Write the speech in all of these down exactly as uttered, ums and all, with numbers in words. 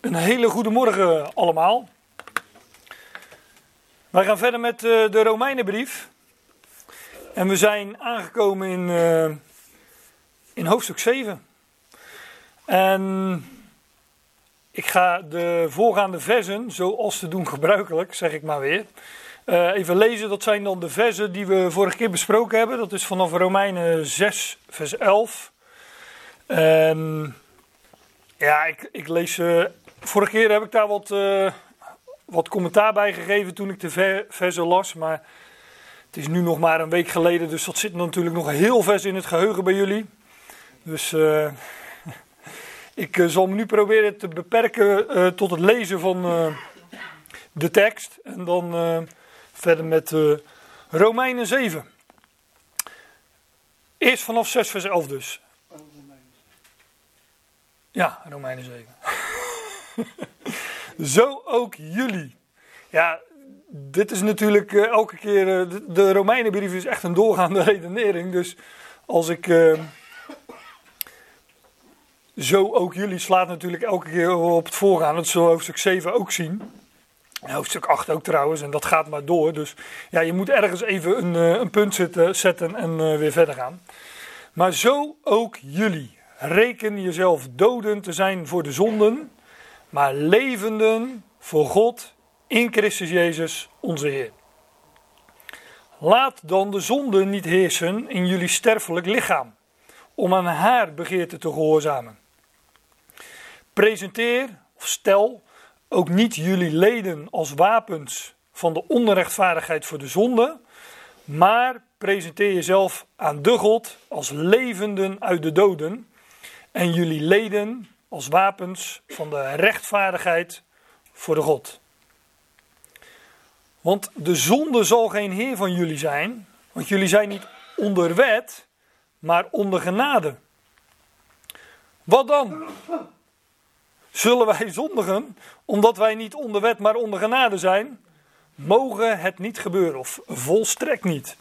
Een hele goede morgen allemaal. Wij gaan verder met uh, de Romeinenbrief. En we zijn aangekomen in, uh, in hoofdstuk zeven. En ik ga de voorgaande versen, zoals te doen gebruikelijk, zeg ik maar weer, uh, even lezen. Dat zijn dan de versen die we vorige keer besproken hebben. Dat is vanaf Romeinen zes, vers elf. En ja, ik, ik lees... Uh, vorige keer heb ik daar wat, uh, wat commentaar bij gegeven toen ik de ver, versen las. Maar het is nu nog maar een week geleden, dus dat zit natuurlijk nog heel vers in het geheugen bij jullie. Dus uh, ik uh, zal me nu proberen te beperken uh, tot het lezen van uh, de tekst. En dan uh, verder met uh, Romeinen zeven. Eerst vanaf zes vers elf dus. Ja, Romeinen zeven. Zo ook jullie. Ja, dit is natuurlijk uh, elke keer... Uh, de, de Romeinenbrief is echt een doorgaande redenering. Dus als ik... Uh, zo ook jullie slaat natuurlijk elke keer op het voorgaan. Dat zullen we hoofdstuk zeven ook zien. En hoofdstuk acht ook trouwens. En dat gaat maar door. Dus ja, je moet ergens even een, uh, een punt zetten, zetten en uh, weer verder gaan. Maar zo ook jullie. Reken jezelf doden te zijn voor de zonden, maar levenden voor God in Christus Jezus onze Heer. Laat dan de zonde niet heersen in jullie sterfelijk lichaam, om aan haar begeerte te gehoorzamen. Presenteer, of stel, ook niet jullie leden als wapens van de onrechtvaardigheid voor de zonde, maar presenteer jezelf aan de God als levenden uit de doden, en jullie leden als wapens van de rechtvaardigheid voor de God. Want de zonde zal geen heer van jullie zijn, want jullie zijn niet onder wet, maar onder genade. Wat dan? Zullen wij zondigen, omdat wij niet onder wet, maar onder genade zijn? Mogen het niet gebeuren, of volstrekt niet.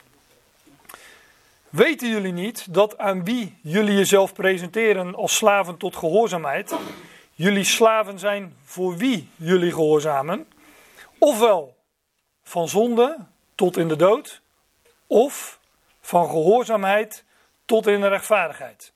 Weten jullie niet dat aan wie jullie jezelf presenteren als slaven tot gehoorzaamheid, jullie slaven zijn voor wie jullie gehoorzamen? Ofwel van zonde tot in de dood, of van gehoorzaamheid tot in de rechtvaardigheid.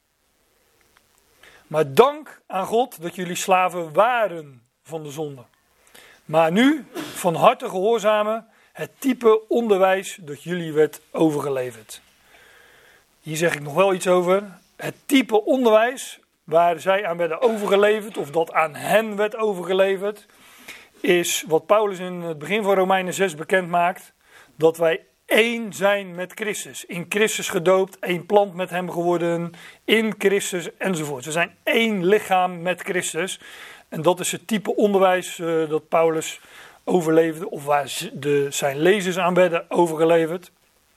Maar dank aan God dat jullie slaven waren van de zonde. Maar nu van harte gehoorzamen het type onderwijs dat jullie werd overgeleverd. Hier zeg ik nog wel iets over. Het type onderwijs waar zij aan werden overgeleverd, of dat aan hen werd overgeleverd, is wat Paulus in het begin van Romeinen zes bekend maakt, dat wij één zijn met Christus. In Christus gedoopt, één plant met hem geworden, in Christus enzovoort. We zijn één lichaam met Christus. En dat is het type onderwijs uh, dat Paulus overleefde, of waar de, zijn lezers aan werden overgeleverd.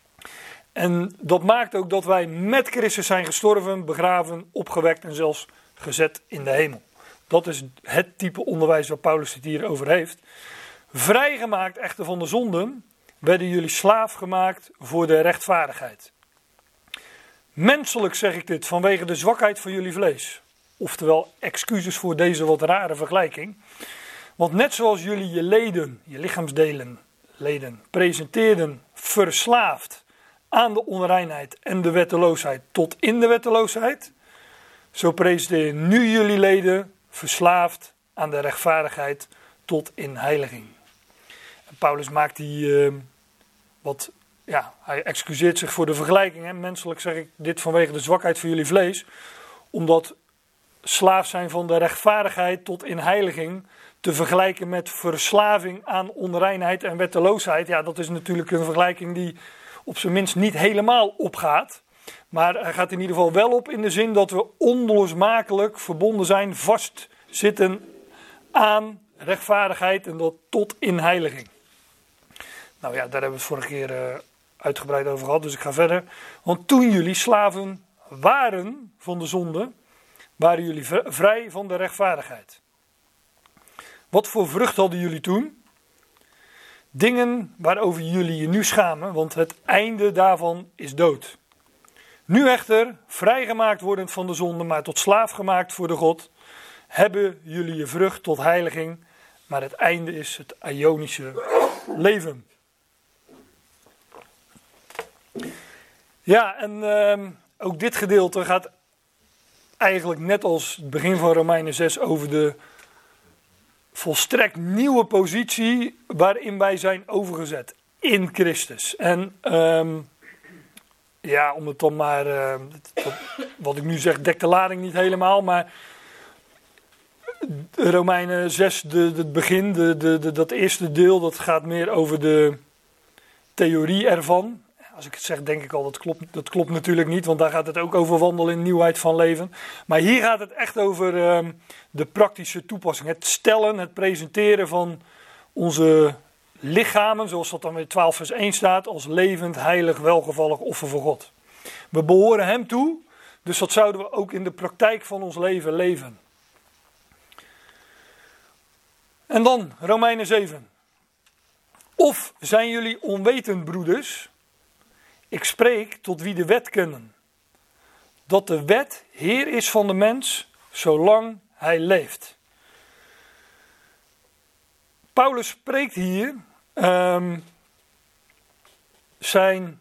En dat maakt ook dat wij met Christus zijn gestorven, begraven, opgewekt en zelfs gezet in de hemel. Dat is het type onderwijs waar Paulus het hier over heeft. Vrijgemaakt echter van de zonden, werden jullie slaaf gemaakt voor de rechtvaardigheid. Menselijk zeg ik dit vanwege de zwakheid van jullie vlees. Oftewel, excuses voor deze wat rare vergelijking. Want net zoals jullie je leden, je lichaamsdelen, leden, presenteerden verslaafd aan de onreinheid en de wetteloosheid tot in de wetteloosheid, zo presenteer nu jullie leden verslaafd aan de rechtvaardigheid tot in heiliging. En Paulus maakt die uh, wat, ja, hij excuseert zich voor de vergelijking. Hè. Menselijk zeg ik dit vanwege de zwakheid van jullie vlees, omdat slaaf zijn van de rechtvaardigheid tot in heiliging te vergelijken met verslaving aan onreinheid en wetteloosheid. Ja, dat is natuurlijk een vergelijking die op zijn minst niet helemaal opgaat. Maar hij gaat in ieder geval wel op in de zin dat we onlosmakelijk verbonden zijn, vastzitten aan rechtvaardigheid en dat tot in heiliging. Nou ja, daar hebben we het vorige keer uh, uitgebreid over gehad, dus ik ga verder. Want toen jullie slaven waren van de zonde, waren jullie vrij van de rechtvaardigheid. Wat voor vrucht hadden jullie toen? Dingen waarover jullie je nu schamen, want het einde daarvan is dood. Nu echter, vrijgemaakt wordend van de zonde, maar tot slaaf gemaakt voor de God, hebben jullie je vrucht tot heiliging, maar het einde is het Ionische leven. Ja, en uh, ook dit gedeelte gaat eigenlijk net als het begin van Romeinen zes over de volstrekt nieuwe positie waarin wij zijn overgezet in Christus. En um, ja, om het dan maar, uh, wat ik nu zeg, dekt de lading niet helemaal, maar Romeinen zes, de, het begin, de, de, de, dat eerste deel, dat gaat meer over de theorie ervan. Als ik het zeg, denk ik al, dat klopt, dat klopt natuurlijk niet, want daar gaat het ook over wandelen in nieuwheid van leven. Maar hier gaat het echt over uh, de praktische toepassing. Het stellen, het presenteren van onze lichamen, zoals dat dan weer twaalf vers één staat, als levend, heilig, welgevallig offer voor God. We behoren hem toe, dus dat zouden we ook in de praktijk van ons leven leven. En dan Romeinen zeven. Of zijn jullie onwetend, broeders? Ik spreek tot wie de wet kennen. Dat de wet heer is van de mens, zolang hij leeft. Paulus spreekt hier um, zijn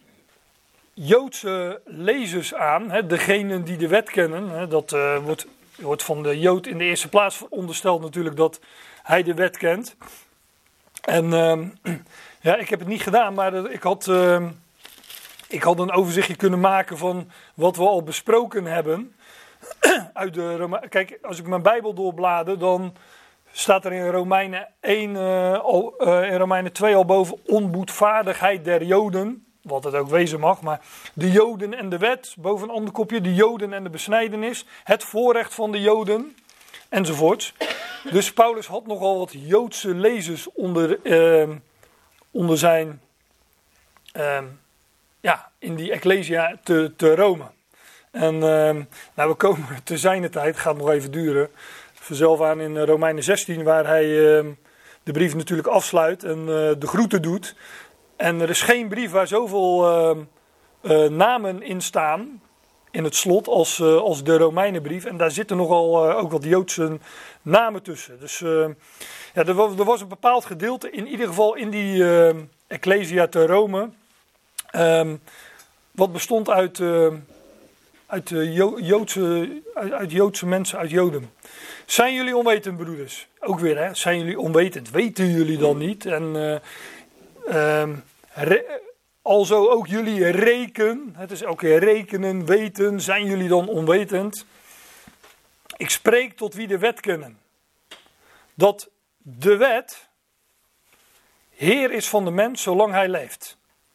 Joodse lezers aan, hè, degenen die de wet kennen. Hè, dat uh, wordt, wordt van de Jood in de eerste plaats verondersteld natuurlijk dat hij de wet kent. En um, ja, ik heb het niet gedaan, maar ik had, uh, ik had een overzichtje kunnen maken van wat we al besproken hebben. Uit de Rome- Kijk, als ik mijn Bijbel doorblader, dan staat er in Romeinen één, uh, al, uh, in Romeinen twee al boven onboedvaardigheid der Joden. Wat het ook wezen mag, maar de Joden en de wet, boven een ander kopje, de Joden en de besnijdenis, het voorrecht van de Joden, enzovoorts. Dus Paulus had nogal wat Joodse lezers onder, uh, onder zijn, uh, ja, in die Ecclesia te, te Rome. En uh, nou, we komen te zijner tijd, het gaat nog even duren, vanzelf aan in Romeinen zestien, waar hij uh, de brief natuurlijk afsluit en uh, de groeten doet. En er is geen brief waar zoveel uh, uh, namen in staan, in het slot, als, uh, als de Romeinenbrief. En daar zitten nogal uh, ook wat Joodse namen tussen. Dus uh, ja, er, was, er was een bepaald gedeelte, in ieder geval in die uh, Ecclesia te Rome, um, wat bestond uit, uh, uit, uh, Jo- Joodse, uit, uit Joodse mensen, uit Joden. Zijn jullie onwetend, broeders? Ook weer, hè? Zijn jullie onwetend? Weten jullie dan niet? En uh, um, re- alzo ook jullie reken, het is elke keer rekenen, weten, zijn jullie dan onwetend? Ik spreek tot wie de wet kennen. Dat de wet heer is van de mens zolang hij leeft.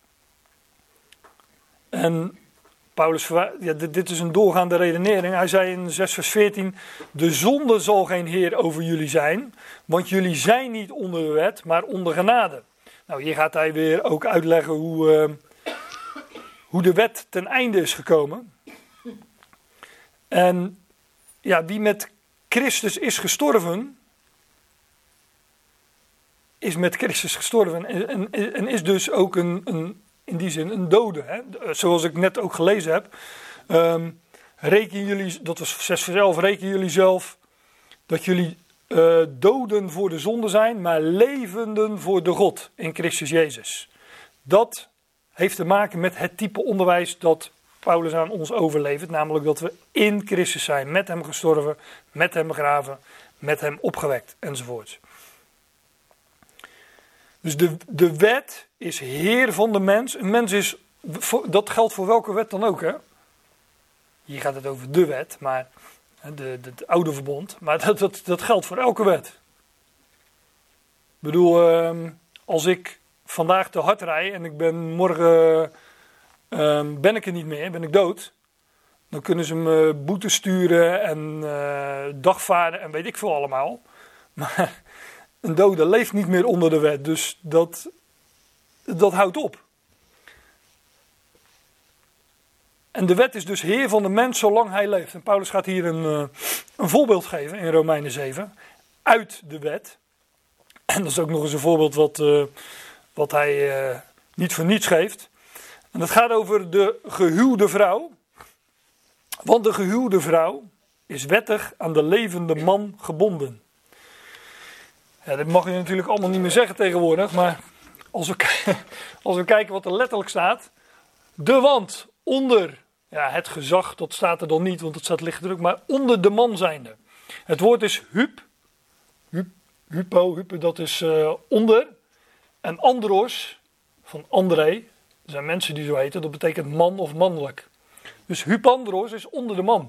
En Paulus, ja, dit is een doorgaande redenering. Hij zei in zes vers veertien, de zonde zal geen heer over jullie zijn, want jullie zijn niet onder de wet, maar onder genade. Nou, hier gaat hij weer ook uitleggen hoe, uh, hoe de wet ten einde is gekomen. En ja, wie met Christus is gestorven, is met Christus gestorven en, en, en is dus ook een, een, in die zin een dode. Hè? Zoals ik net ook gelezen heb. Um, reken jullie, dat was zes vers elf, reken jullie zelf dat jullie uh, doden voor de zonde zijn, maar levenden voor de God in Christus Jezus. Dat heeft te maken met het type onderwijs dat Paulus aan ons overlevert, namelijk dat we in Christus zijn, met hem gestorven, met hem begraven, met hem opgewekt, enzovoort. Dus de, de wet is heer van de mens. Een mens is, dat geldt voor welke wet dan ook, hè? Hier gaat het over de wet, maar de, de, het oude verbond, maar dat, dat, dat geldt voor elke wet. Ik bedoel, uh, als ik vandaag te hard rijd en ik ben morgen, uh, ben ik er niet meer, ben ik dood, dan kunnen ze me boete sturen en uh, dagvaarden en weet ik veel allemaal. Maar een dode leeft niet meer onder de wet, dus dat, dat houdt op. En de wet is dus heer van de mens zolang hij leeft. En Paulus gaat hier een, uh, een voorbeeld geven in Romeinen zeven. Uit de wet. En dat is ook nog eens een voorbeeld wat, uh, wat hij uh, niet voor niets geeft. En dat gaat over de gehuwde vrouw. Want de gehuwde vrouw is wettig aan de levende man gebonden. Ja, dit mag je natuurlijk allemaal niet meer zeggen tegenwoordig, maar als we, als we kijken wat er letterlijk staat. De wand onder, ja, het gezag, dat staat er dan niet, want het staat lichtdruk, maar onder de man zijnde. Het woord is hup, hup hypo, hypo, dat is uh, onder. En andros, van André, er zijn mensen die zo heten, dat betekent man of mannelijk. Dus hypandros is onder de man.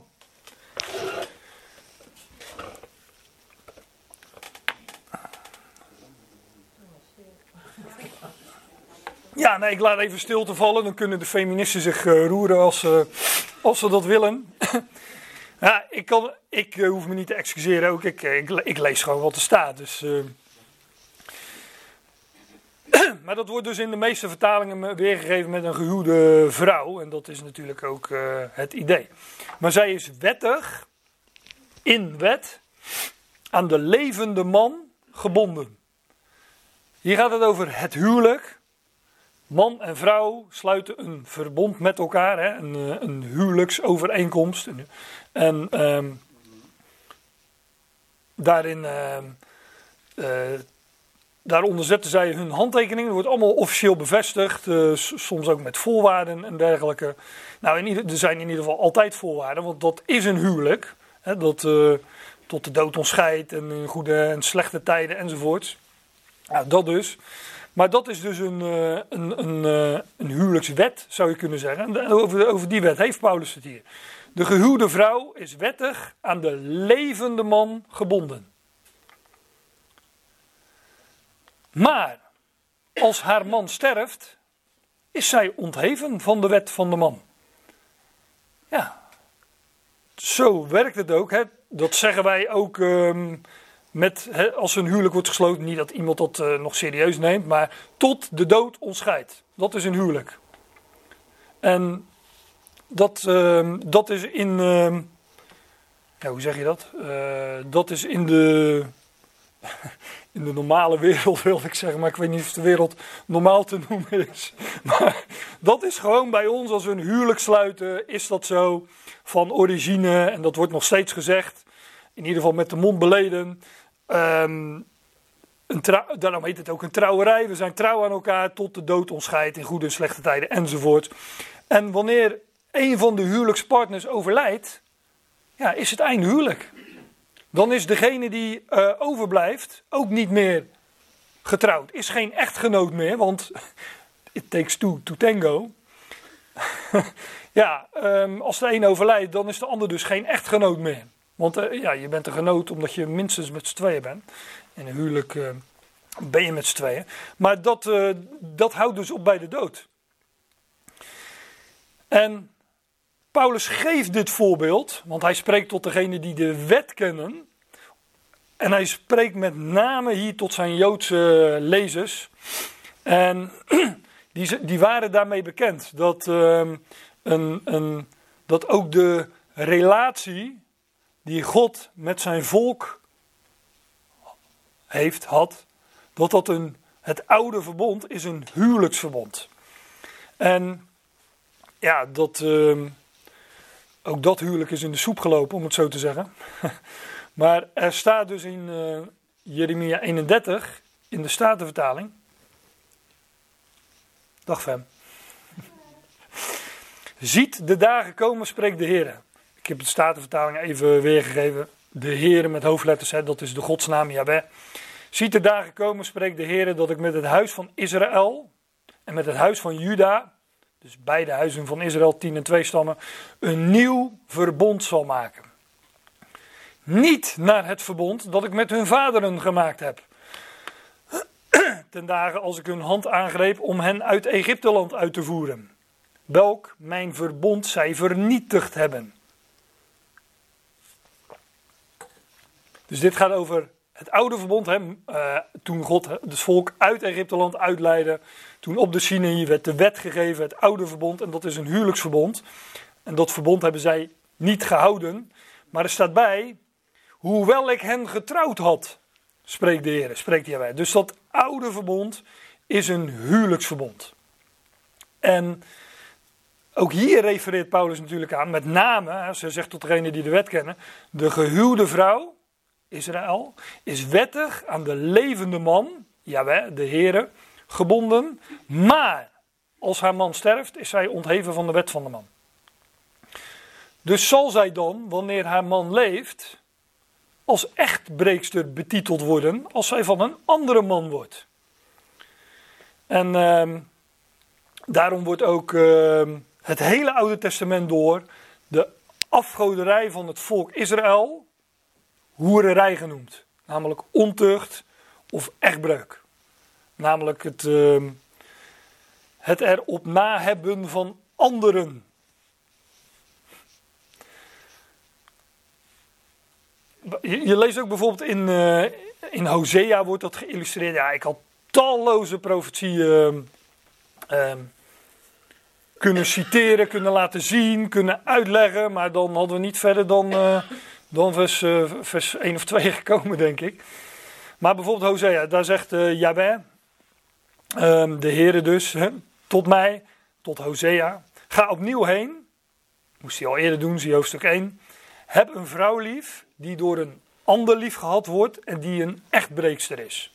Ja, nee, ik laat even stilte vallen. Dan kunnen de feministen zich uh, roeren als, uh, als ze dat willen. Ja, ik, kan, ik uh, hoef me niet te excuseren. Ook ik, ik, ik lees gewoon wat er staat. Dus, uh... maar dat wordt dus in de meeste vertalingen weergegeven met een gehuwde vrouw. En dat is natuurlijk ook uh, het idee. Maar zij is wettig, in wet, aan de levende man gebonden. Hier gaat het over het huwelijk. Man en vrouw sluiten een verbond met elkaar, hè, een, een huwelijksovereenkomst. En um, daarin, uh, uh, daaronder zetten zij hun handtekening. Dat wordt allemaal officieel bevestigd, uh, soms ook met voorwaarden en dergelijke. Nou, in ieder, er zijn in ieder geval altijd voorwaarden, want dat is een huwelijk. Hè, dat uh, tot de dood ons scheidt en in goede en slechte tijden enzovoorts. Nou, dat dus. Maar dat is dus een, een, een, een huwelijkswet, zou je kunnen zeggen. En over, over die wet heeft Paulus het hier. De gehuwde vrouw is wettig aan de levende man gebonden. Maar als haar man sterft, is zij ontheven van de wet van de man. Ja, zo werkt het ook. Hè. Dat zeggen wij ook... Um, Met, he, als een huwelijk wordt gesloten, niet dat iemand dat uh, nog serieus neemt, maar tot de dood ons scheidt. Dat is een huwelijk. En dat, uh, dat is in, uh, ja, hoe zeg je dat? Uh, dat is in de, in de normale wereld, wil ik zeggen, maar ik weet niet of de wereld normaal te noemen is. Maar dat is gewoon bij ons, als we een huwelijk sluiten, is dat zo van origine, en dat wordt nog steeds gezegd, in ieder geval met de mond beleden. Um, een trouw, daarom heet het ook een trouwerij. We zijn trouw aan elkaar tot de dood ons scheidt in goede en slechte tijden enzovoort. En wanneer een van de huwelijkspartners overlijdt, ja, is het einde huwelijk. Dan is degene die uh, overblijft ook niet meer getrouwd. Is geen echtgenoot meer, want it takes two to tango. Ja, um, als de een overlijdt, dan is de ander dus geen echtgenoot meer. Want uh, ja, je bent een genoot omdat je minstens met z'n tweeën bent. In een huwelijk uh, ben je met z'n tweeën. Maar dat, uh, dat houdt dus op bij de dood. En Paulus geeft dit voorbeeld, want hij spreekt tot degenen die de wet kennen. En hij spreekt met name hier tot zijn Joodse lezers. En die, die waren daarmee bekend. Dat, uh, een, een, dat ook de relatie die God met zijn volk heeft, had, dat dat een, het oude verbond is een huwelijksverbond. En ja, dat, uh, ook dat huwelijk is in de soep gelopen, om het zo te zeggen. Maar er staat dus in uh, Jeremia eenendertig, in de Statenvertaling. Dag Fem. Ziet de dagen komen, spreekt de Heer. Ik heb de Statenvertaling even weergegeven. De Heer met hoofdletters, hè, dat is de godsnaam Jahweh. Ziet de dagen komen, spreekt de Heer, dat ik met het huis van Israël en met het huis van Juda, dus beide huizen van Israël, tien en twee stammen, een nieuw verbond zal maken. Niet naar het verbond dat ik met hun vaderen gemaakt heb. Ten dagen als ik hun hand aangreep om hen uit Egypteland uit te voeren. Welk mijn verbond zij vernietigd hebben. Dus dit gaat over het oude verbond. Hè, uh, toen God het volk uit Egypteland uitleidde. Toen op de Sinaï werd de wet gegeven, het oude verbond. En dat is een huwelijksverbond. En dat verbond hebben zij niet gehouden. Maar er staat bij, hoewel ik hen getrouwd had, spreekt de Heer, spreekt hij bij. Dus dat oude verbond is een huwelijksverbond. En ook hier refereert Paulus natuurlijk aan, met name, ze zegt tot degenen die de wet kennen, de gehuwde vrouw, Israël, is wettig aan de levende man, Jahweh, de Heere, gebonden. Maar als haar man sterft, is zij ontheven van de wet van de man. Dus zal zij dan, wanneer haar man leeft, als echtbreekster betiteld worden als zij van een andere man wordt. En uh, daarom wordt ook uh, het hele Oude Testament door de afgoderij van het volk Israël hoererij genoemd. Namelijk ontucht of echtbreuk. Namelijk het, uh, het erop nahebben van anderen. Je, je leest ook bijvoorbeeld in, uh, in Hosea wordt dat geïllustreerd. Ja, ik had talloze profetieën uh, uh, kunnen citeren, kunnen laten zien, kunnen uitleggen. Maar dan hadden we niet verder dan, uh, dan vers, uh, vers één of twee gekomen, denk ik. Maar bijvoorbeeld Hosea, daar zegt uh, Jahweh, uh, de Heere dus, hè, tot mij, tot Hosea. Ga opnieuw heen, moest hij al eerder doen, zie hoofdstuk één. Heb een vrouw lief die door een ander lief gehad wordt en die een echtbreekster is.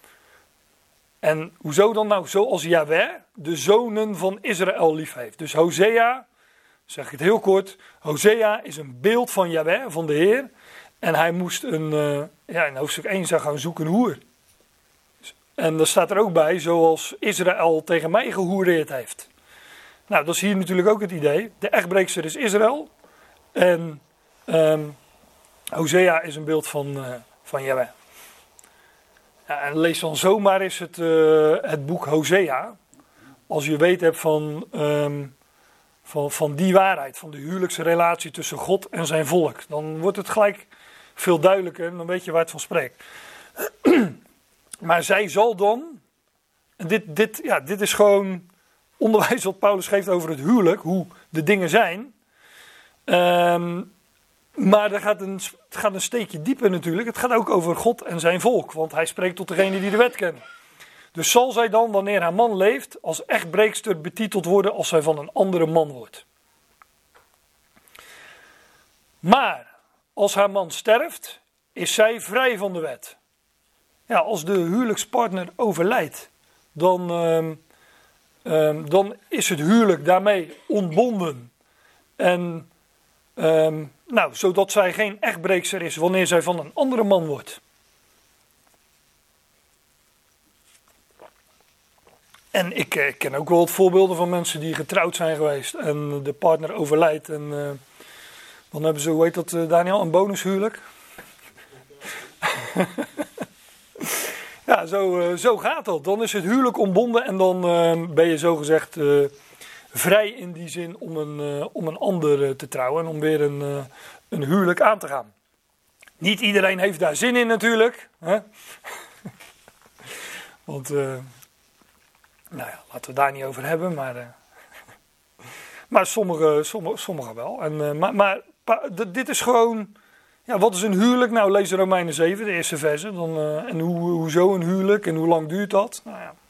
En hoezo dan nou? Zoals Jahweh de zonen van Israël lief heeft. Dus Hosea, zeg ik het heel kort, Hosea is een beeld van Jahweh, van de Heer. En hij moest een, uh, ja, in hoofdstuk één zou gaan zoeken een hoer. En daar staat er ook bij, zoals Israël tegen mij gehoereerd heeft. Nou, dat is hier natuurlijk ook het idee. De echtbreekster is Israël. En um, Hosea is een beeld van, uh, van Jahweh. Ja, en lees dan zomaar eens het, uh, het boek Hosea. Als je weet hebt van, um, van, van die waarheid, van de huwelijksrelatie tussen God en zijn volk. Dan wordt het gelijk veel duidelijker en dan weet je waar het van spreekt. Maar zij zal dan, en dit, dit, ja, dit is gewoon onderwijs wat Paulus geeft over het huwelijk, hoe de dingen zijn. Um, maar er gaat een, het gaat een steekje dieper natuurlijk. Het gaat ook over God en zijn volk, want hij spreekt tot degenen die de wet kennen. Dus zal zij dan, wanneer haar man leeft, als echtbreekster betiteld worden als zij van een andere man wordt. Maar als haar man sterft, is zij vrij van de wet. Ja, als de huwelijkspartner overlijdt, dan, um, um, dan is het huwelijk daarmee ontbonden. En um, nou, zodat zij geen echtbreekster is wanneer zij van een andere man wordt. En ik uh, ken ook wel wat voorbeelden van mensen die getrouwd zijn geweest en de partner overlijdt. En uh, dan hebben ze, hoe heet dat uh, Daniel, een bonushuwelijk? Ja, zo, uh, zo gaat dat. Dan is het huwelijk ontbonden en dan uh, ben je zogezegd uh, vrij in die zin om een, uh, om een ander uh, te trouwen en om weer een, uh, een huwelijk aan te gaan. Niet iedereen heeft daar zin in natuurlijk. Hè? Want, uh, nou ja, laten we het daar niet over hebben, maar, uh, maar sommigen sommige, sommige wel. En, uh, maar maar pa, d- dit is gewoon, ja, wat is een huwelijk? Nou, lees Romeinen zeven, de eerste verse. Dan, uh, en hoe, hoezo een huwelijk en hoe lang duurt dat? Nou ja.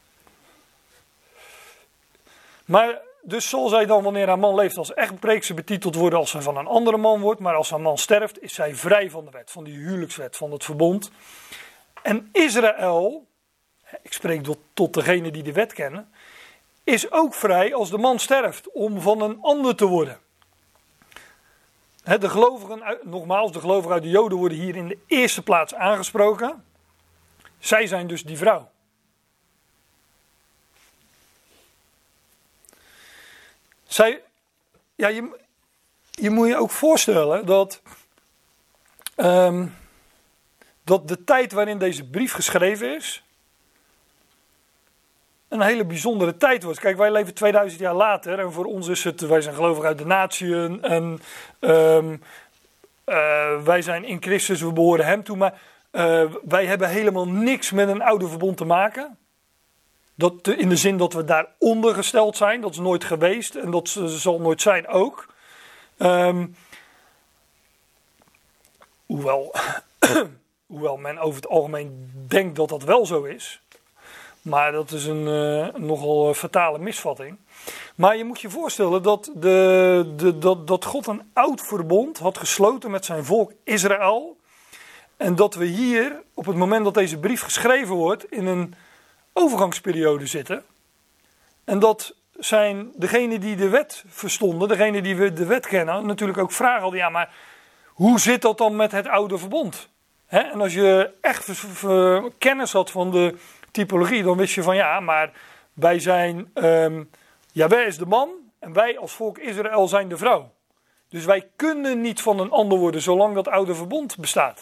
Maar dus zal zij dan, wanneer haar man leeft, als echtbreekster betiteld worden als zij van een andere man wordt. Maar als haar man sterft, is zij vrij van de wet, van die huwelijkswet, van het verbond. En Israël, ik spreek tot, tot degenen die de wet kennen, is ook vrij als de man sterft om van een ander te worden. De gelovigen, nogmaals, de gelovigen uit de Joden worden hier in de eerste plaats aangesproken. Zij zijn dus die vrouw. Zij, ja, je, je moet je ook voorstellen dat, um, dat de tijd waarin deze brief geschreven is een hele bijzondere tijd was. Kijk, wij leven tweeduizend jaar later en voor ons is het, wij zijn gelovig uit de natieën en um, uh, wij zijn in Christus, we behoren hem toe, maar uh, wij hebben helemaal niks met een oude verbond te maken. Dat, in de zin dat we daaronder gesteld zijn, dat is nooit geweest en dat zal nooit zijn ook. Um, hoewel, hoewel men over het algemeen denkt dat dat wel zo is. Maar dat is een uh, nogal fatale misvatting. Maar je moet je voorstellen dat, de, de, dat, dat God een oud verbond had gesloten met zijn volk Israël. En dat we hier, op het moment dat deze brief geschreven wordt, in een overgangsperiode zitten. En dat zijn degenen die de wet verstonden, degenen die we de wet kennen, natuurlijk ook vragen hadden, ja, maar hoe zit dat dan met het oude verbond? He, en als je echt v- v- kennis had van de typologie, dan wist je van ja, maar wij zijn, um, Jahweh is de man en wij als volk Israël zijn de vrouw. Dus wij kunnen niet van een ander worden zolang dat oude verbond bestaat.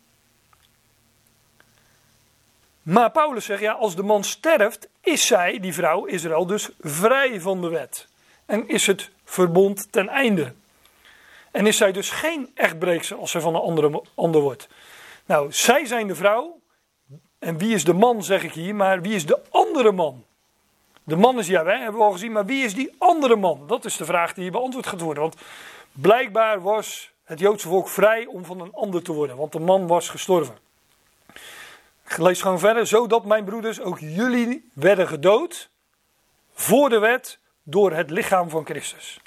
Maar Paulus zegt, ja, als de man sterft, is zij, die vrouw, Israël, dus vrij van de wet. En is het verbond ten einde. En is zij dus geen echtbreekster als zij van een andere, ander wordt. Nou, zij zijn de vrouw. En wie is de man, zeg ik hier, maar wie is de andere man? De man is Jahweh, hebben we al gezien, maar wie is die andere man? Dat is de vraag die hier beantwoord gaat worden. Want blijkbaar was het Joodse volk vrij om van een ander te worden, want de man was gestorven. Ik lees gewoon verder. Zodat, mijn broeders, ook jullie werden gedood voor de wet door het lichaam van Christus.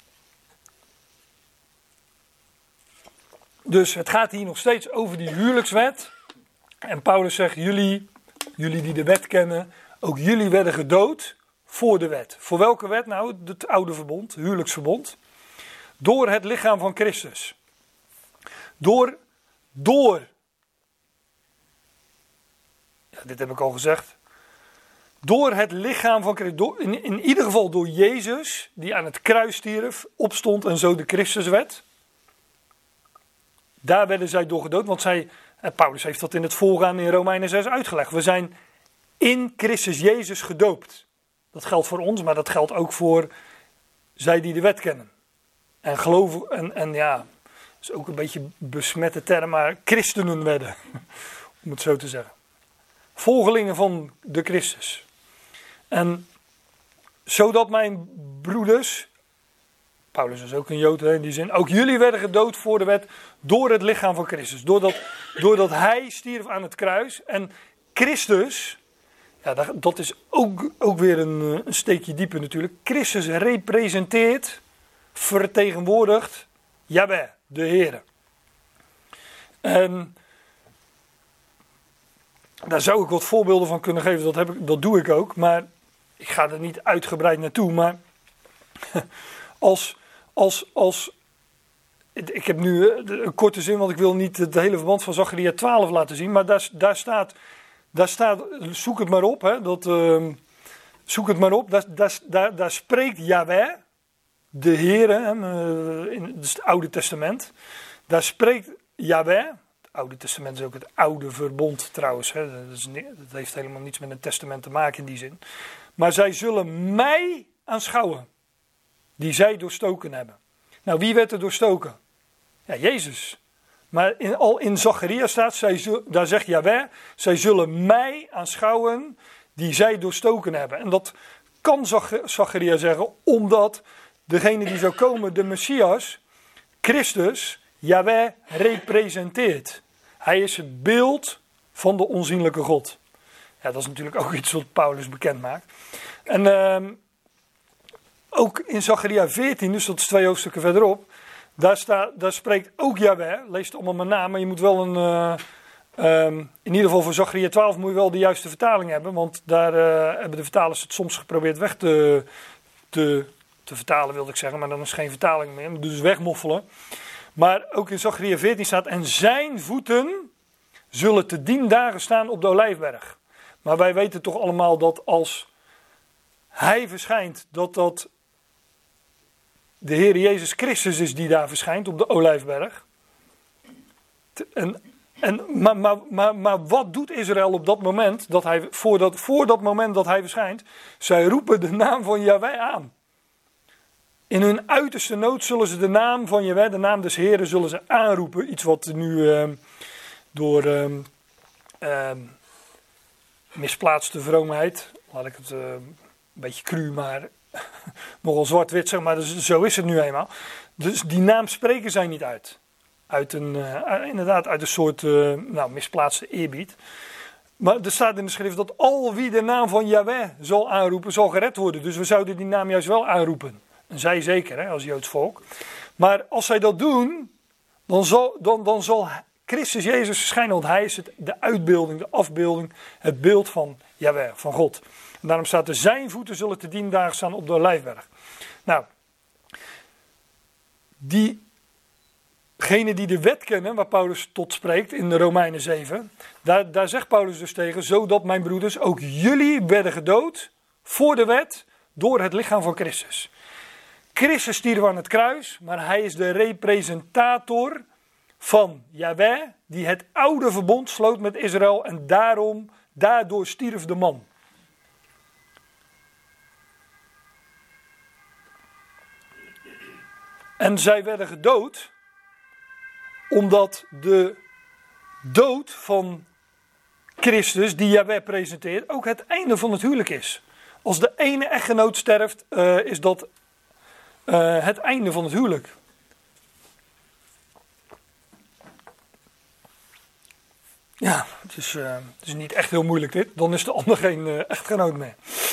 Dus het gaat hier nog steeds over die huwelijkswet. En Paulus zegt, jullie, jullie die de wet kennen, ook jullie werden gedood voor de wet. Voor welke wet? Nou, het oude verbond, huwelijksverbond. Door het lichaam van Christus. Door, door. Ja, dit heb ik al gezegd. Door het lichaam van Christus. Door, in, in ieder geval door Jezus, die aan het kruis stierf, opstond en zo de Christus werd. Daar werden zij door gedood, want zij, Paulus heeft dat in het voorgaande in Romeinen zes uitgelegd. We zijn in Christus Jezus gedoopt. Dat geldt voor ons, maar dat geldt ook voor zij die de wet kennen. En geloven, en, en ja, dat is ook een beetje een besmette term, maar christenen werden, om het zo te zeggen. Volgelingen van de Christus. En zodat mijn broeders, Paulus is ook een Jood in die zin, ook jullie werden gedood voor de wet door het lichaam van Christus. Doordat, doordat hij stierf aan het kruis. En Christus, ja, dat, dat is ook, ook weer een, een steekje dieper natuurlijk. Christus representeert, vertegenwoordigt Jahweh, de Heere. En daar zou ik wat voorbeelden van kunnen geven, dat, heb ik, dat doe ik ook. Maar ik ga er niet uitgebreid naartoe. Maar als, als, als, ik heb nu een korte zin, want ik wil niet het hele verband van Zacharia twaalf laten zien. Maar daar, daar, staat, daar staat, zoek het maar op, hè, dat, uh, zoek het maar op. Daar, daar, daar, daar spreekt Jahweh, de Heere, hè, in het Oude Testament. Daar spreekt Jahweh. Het Oude Testament is ook het oude verbond trouwens. Hè. Dat, is, dat heeft helemaal niets met een testament te maken in die zin. Maar zij zullen mij aanschouwen, die zij doorstoken hebben. Nou, wie werd er doorstoken? Ja, Jezus. Maar in, al in Zacharia staat, zij, daar zegt Jahweh, zij zullen mij aanschouwen, die zij doorstoken hebben. En dat kan Zacharia zeggen, omdat degene die zou komen, de Messias, Christus, Jahweh representeert. Hij is het beeld van de onzienlijke God. Ja, dat is natuurlijk ook iets wat Paulus bekend maakt. En uh, ook in Zacharia veertien, dus dat is twee hoofdstukken verderop, daar, staat, daar spreekt ook Jahweh. Lees het allemaal met naam, maar je moet wel een, uh, um, in ieder geval voor Zacharia twaalf moet je wel de juiste vertaling hebben, want daar uh, hebben de vertalers het soms geprobeerd weg te, te, te vertalen, wilde ik zeggen, maar dan is geen vertaling meer, dus wegmoffelen. Maar ook in Zacharia veertien staat, en zijn voeten zullen te dien dagen staan op de Olijfberg. Maar wij weten toch allemaal dat als hij verschijnt, dat dat de Heer Jezus Christus is die daar verschijnt op de Olijfberg. En, en, maar, maar, maar, maar wat doet Israël op dat moment, dat hij, voor, dat, voor dat moment dat hij verschijnt? Zij roepen de naam van Jahweh aan. In hun uiterste nood zullen ze de naam van Jahweh, de naam des Heeren, zullen ze aanroepen. Iets wat nu uh, door uh, uh, misplaatste vroomheid, laat ik het uh, een beetje cru, maar nogal zwart-wit zeg maar, dus zo is het nu eenmaal. Dus die naam spreken zij niet uit. Uit een, uh, inderdaad uit een soort uh, nou, misplaatste eerbied. Maar er staat in de schrift dat al wie de naam van Yahweh zal aanroepen, zal gered worden. Dus we zouden die naam juist wel aanroepen. En zij zeker, hè, als Joods volk. Maar als zij dat doen, dan zal, dan, dan zal Christus Jezus verschijnen. Want hij is het, de uitbeelding, de afbeelding, het beeld van Yahweh, van God. En daarom staat er, zijn voeten zullen te dien dagen staan op de olijfberg. Nou, diegenen die de wet kennen, waar Paulus tot spreekt in de Romeinen zeven. Daar, daar zegt Paulus dus tegen, zodat mijn broeders, ook jullie werden gedood voor de wet door het lichaam van Christus. Christus stierf aan het kruis, maar hij is de representator van Yahweh, die het oude verbond sloot met Israël en daarom, daardoor stierf de man. En zij werden gedood, omdat de dood van Christus, die Yahweh presenteert, ook het einde van het huwelijk is. Als de ene echtgenoot sterft, uh, is dat uh, het einde van het huwelijk. Ja, het is, uh, het is niet echt heel moeilijk dit. Dan is de ander geen uh, echtgenoot meer.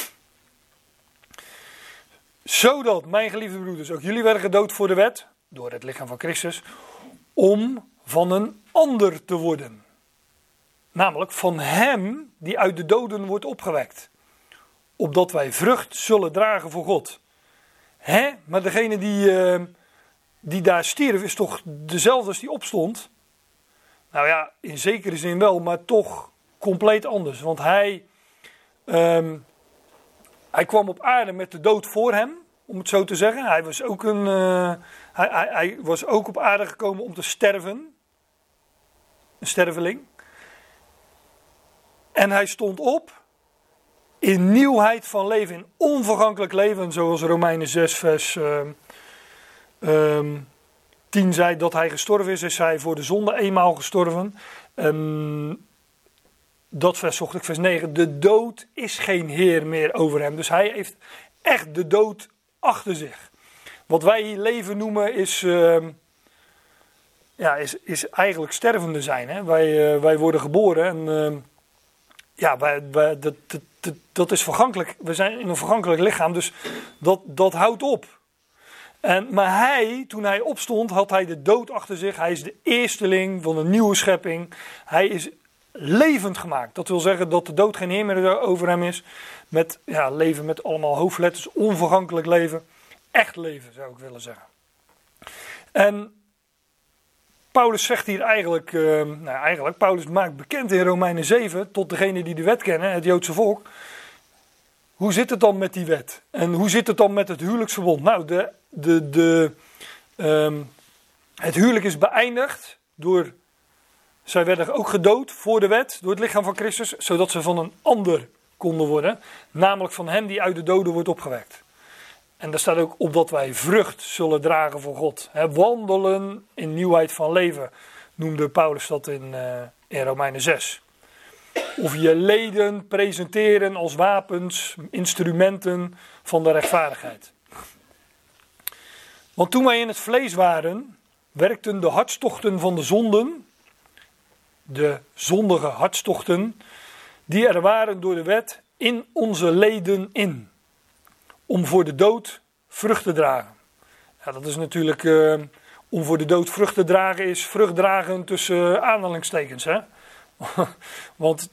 Zodat, mijn geliefde broeders, ook jullie werden gedood voor de wet, door het lichaam van Christus, om van een ander te worden. Namelijk van hem die uit de doden wordt opgewekt. Opdat wij vrucht zullen dragen voor God. Hè? Maar degene die, uh, die daar stierf is toch dezelfde als die opstond? Nou ja, in zekere zin wel, maar toch compleet anders. Want hij, um, hij kwam op aarde met de dood voor hem, om het zo te zeggen. Hij was ook, een, uh, hij, hij, hij was ook op aarde gekomen om te sterven. Een sterveling. En hij stond op in nieuwheid van leven, in onvergankelijk leven. Zoals Romeinen zes vers uh, um, tien zei dat hij gestorven is, is hij voor de zonde eenmaal gestorven. En dat vers zocht ik, vers negen. De dood is geen heer meer over hem. Dus hij heeft echt de dood achter zich. Wat wij hier leven noemen is, uh, ja, is, is eigenlijk stervende zijn. Hè? Wij, uh, wij worden geboren en uh, ja, wij, wij, dat, dat, dat, dat is vergankelijk. We zijn in een vergankelijk lichaam, dus dat, dat houdt op. En, maar hij, toen hij opstond, had hij de dood achter zich. Hij is de eersteling van een nieuwe schepping. Hij is levend gemaakt. Dat wil zeggen dat de dood geen heer meer over hem is. Met ja, leven met allemaal hoofdletters, onvergankelijk leven. Echt leven, zou ik willen zeggen. En Paulus zegt hier eigenlijk, uh, nou eigenlijk, Paulus maakt bekend in Romeinen zeven, tot degenen die de wet kennen, het Joodse volk. Hoe zit het dan met die wet? En hoe zit het dan met het huwelijksverbond? Nou, de, de, de, um, het huwelijk is beëindigd door, zij werden ook gedood voor de wet, door het lichaam van Christus, zodat ze van een ander konden worden, namelijk van hem die uit de doden wordt opgewekt. En daar staat ook op dat wij vrucht zullen dragen voor God. He, wandelen in nieuwheid van leven, noemde Paulus dat in, uh, in Romeinen zes. Of je leden presenteren als wapens, instrumenten van de rechtvaardigheid. Want toen wij in het vlees waren, werkten de hartstochten van de zonden, de zondige hartstochten, die er waren door de wet, in onze leden in. Om voor de dood vrucht te dragen. Ja, dat is natuurlijk, uh, om voor de dood vrucht te dragen is vrucht dragen tussen aanhalingstekens. Hè? Want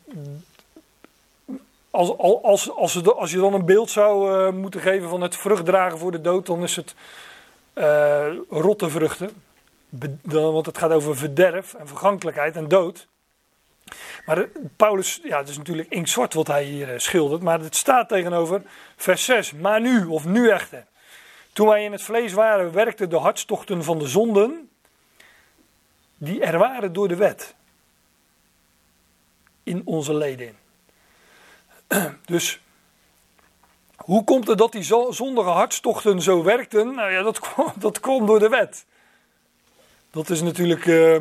als, als, als, als je dan een beeld zou uh, moeten geven van het vrucht dragen voor de dood, dan is het uh, rotte vruchten. Be, dan, want het gaat over verderf en vergankelijkheid en dood. Maar Paulus, ja, het is natuurlijk inktzwart wat hij hier schildert, maar het staat tegenover vers zes. Maar nu, of nu echter, toen wij in het vlees waren, werkten de hartstochten van de zonden, die er waren door de wet, in onze leden in. Dus, hoe komt het dat die zondige hartstochten zo werkten? Nou ja, dat kwam, dat kwam door de wet. Dat is natuurlijk Uh,